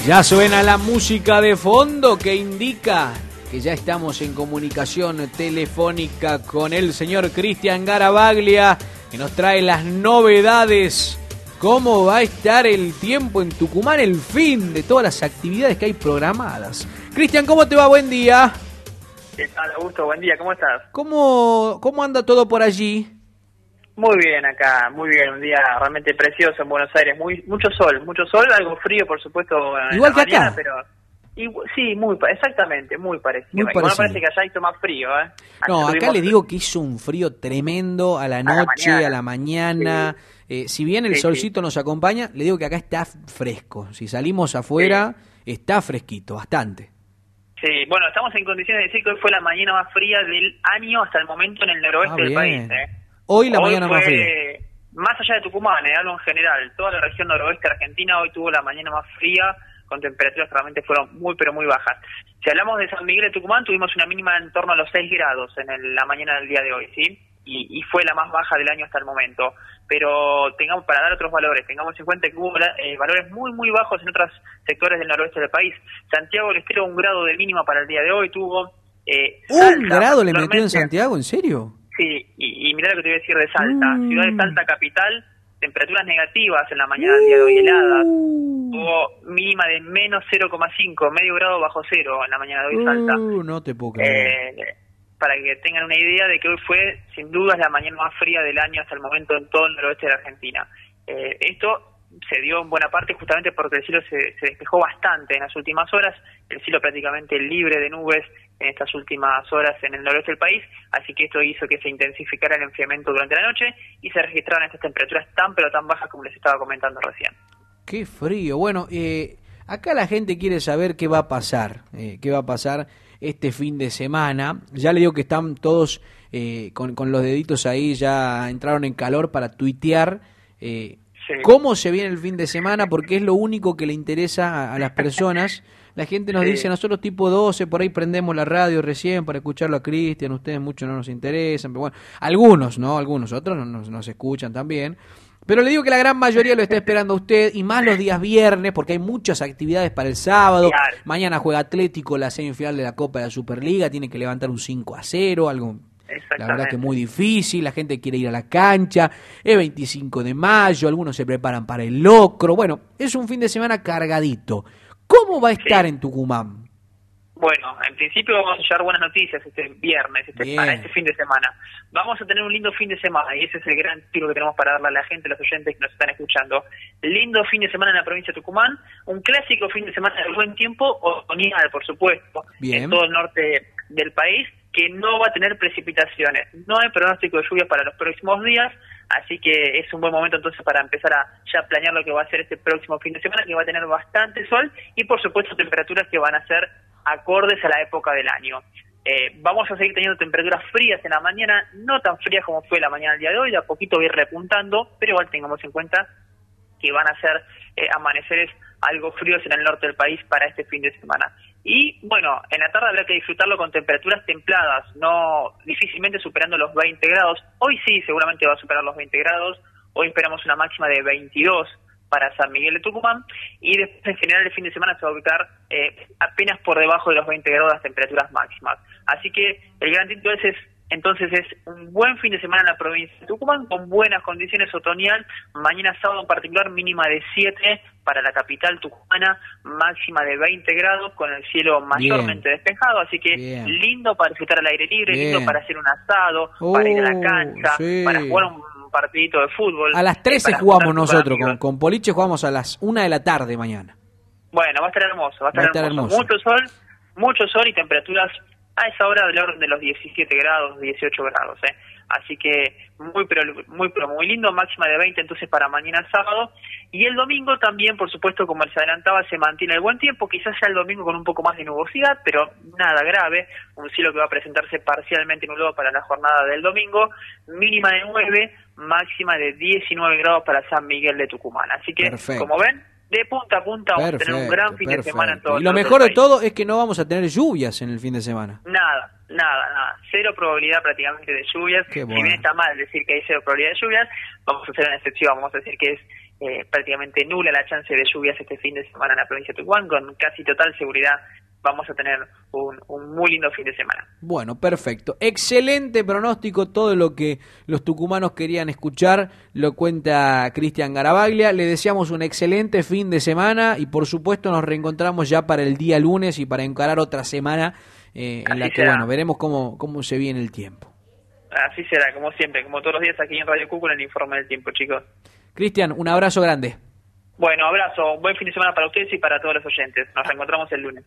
Ya suena la música de fondo que indica que ya estamos en comunicación telefónica con el señor Cristian Garavaglia, que nos trae las novedades. ¿Cómo va a estar el tiempo en Tucumán, el fin de todas las actividades que hay programadas? Cristian, ¿cómo te va? Buen día. ¿Qué tal, Augusto? Buen día, ¿cómo estás? ¿Cómo anda todo por allí? Muy bien acá, muy bien, un día realmente precioso en Buenos Aires, mucho sol, algo frío por supuesto en Igual la que mañana, acá. pero sí, exactamente, muy parecido. Muy Igual parecido. parece que allá hizo más frío, ¿eh? No, acá Tuvimos le digo que hizo un frío tremendo a la noche, a la mañana. Si bien el solcito nos acompaña, le digo que acá está fresco. Si salimos afuera, está fresquito, bastante. Sí, bueno, estamos en condiciones de decir que hoy fue la mañana más fría del año hasta el momento en el noroeste del país, ¿eh? Hoy la mañana fue, más fría. Más allá de Tucumán, hablo en general, toda la región noroeste argentina hoy tuvo la mañana más fría, con temperaturas que realmente fueron muy, pero muy bajas. Si hablamos de San Miguel de Tucumán, tuvimos una mínima en torno a los 6 grados en la mañana del día de hoy, ¿sí? Y fue la más baja del año hasta el momento. Pero para dar otros valores, tengamos en cuenta que hubo valores muy, muy bajos en otros sectores del noroeste del país. Santiago del Estero 1 grado de mínima para el día de hoy, tuvo... ¿1 grado le metió en Santiago? ¿En serio? Sí, y mirá lo que te voy a decir de Salta. Ciudad de Salta capital, temperaturas negativas en la mañana del día de hoy, heladas. Hubo mínima de menos 0,5, medio grado bajo cero en la mañana de hoy Salta. No te puedo creer. Para que tengan una idea de que hoy fue, sin dudas, la mañana más fría del año hasta el momento en todo el noroeste de la Argentina. Esto se dio en buena parte justamente porque el cielo se despejó bastante en las últimas horas, el cielo prácticamente libre de nubes en estas últimas horas en el noroeste del país, así que esto hizo que se intensificara el enfriamiento durante la noche y se registraron estas temperaturas tan pero tan bajas como les estaba comentando recién. Qué frío. Bueno, acá la gente quiere saber qué va a pasar, este fin de semana. Ya le digo que están todos con los deditos ahí, ya entraron en calor para tuitear cómo se viene el fin de semana, porque es lo único que le interesa a las personas. La gente nos dice, nosotros tipo 12, por ahí prendemos la radio recién para escucharlo a Cristian, ustedes mucho no nos interesan, pero bueno, algunos, ¿no? Algunos, otros nos escuchan también. Pero le digo que la gran mayoría lo está esperando a usted, y más los días viernes, porque hay muchas actividades para el sábado. Claro. Mañana juega Atlético la semifinal de la Copa de la Superliga, tiene que levantar un 5-0, algo la verdad que muy difícil, la gente quiere ir a la cancha, es 25 de mayo, algunos se preparan para el locro. Bueno, es un fin de semana cargadito. ¿Cómo va a estar en Tucumán? Bueno, en principio vamos a llevar buenas noticias este viernes, para este fin de semana. Vamos a tener un lindo fin de semana y ese es el gran tiro que tenemos para darle a la gente, a los oyentes que nos están escuchando. Lindo fin de semana en la provincia de Tucumán, un clásico fin de semana de buen tiempo, otoñal por supuesto, en todo el norte del país, que no va a tener precipitaciones. No hay pronóstico de lluvia para los próximos días, así que es un buen momento entonces para empezar a ya planear lo que va a ser este próximo fin de semana, que va a tener bastante sol y por supuesto temperaturas que van a ser acordes a la época del año. Vamos a seguir teniendo temperaturas frías en la mañana, no tan frías como fue la mañana del día de hoy, de a poquito va a ir repuntando, pero igual tengamos en cuenta que van a ser amaneceres algo fríos en el norte del país para este fin de semana. Y bueno, en la tarde habrá que disfrutarlo con temperaturas templadas, no difícilmente superando los 20 grados. Hoy sí, seguramente va a superar los 20 grados. Hoy esperamos una máxima de 22 para San Miguel de Tucumán. Y después, en general, el fin de semana se va a ubicar apenas por debajo de los 20 grados las temperaturas máximas. Así que el gran título entonces es un buen fin de semana en la provincia de Tucumán, con buenas condiciones otoñal. Mañana sábado en particular, mínima de 7 para la capital tucumana, máxima de 20 grados, con el cielo mayormente despejado, así que lindo para disfrutar al aire libre, lindo para hacer un asado, para ir a la cancha, para jugar un partidito de fútbol. A las 13 jugamos nosotros, con Poliche jugamos a las 1 de la tarde mañana. Bueno, va a estar hermoso, va a estar hermoso. Mucho sol y temperaturas a esa hora del orden de los 17 grados, 18 grados, Así que muy lindo, máxima de 20 entonces para mañana sábado. Y el domingo también, por supuesto, como les adelantaba, se mantiene el buen tiempo, quizás sea el domingo con un poco más de nubosidad, pero nada grave, un cielo que va a presentarse parcialmente nublado para la jornada del domingo, mínima de 9, máxima de 19 grados para San Miguel de Tucumán. Así que, como ven, de punta a punta vamos a tener un gran fin de semana en todo el país. Y lo mejor de todo es que no vamos a tener lluvias en el fin de semana. Nada. Cero probabilidad prácticamente de lluvias. Si bien está mal decir que hay cero probabilidad de lluvias, vamos a hacer una excepción. Vamos a decir que es prácticamente nula la chance de lluvias este fin de semana en la provincia de Tucumán. Con casi total seguridad vamos a tener un muy lindo fin de semana. Bueno, perfecto. Excelente pronóstico, todo lo que los tucumanos querían escuchar lo cuenta Cristian Garavaglia. Le deseamos un excelente fin de semana y por supuesto nos reencontramos ya para el día lunes y para encarar otra semana en la que, bueno, veremos cómo se viene el tiempo. Así será, como siempre, como todos los días aquí en Radio Cúcuta en el Informe del Tiempo, chicos. Cristian, un abrazo grande. Bueno, abrazo, buen fin de semana para ustedes y para todos los oyentes. Nos reencontramos el lunes.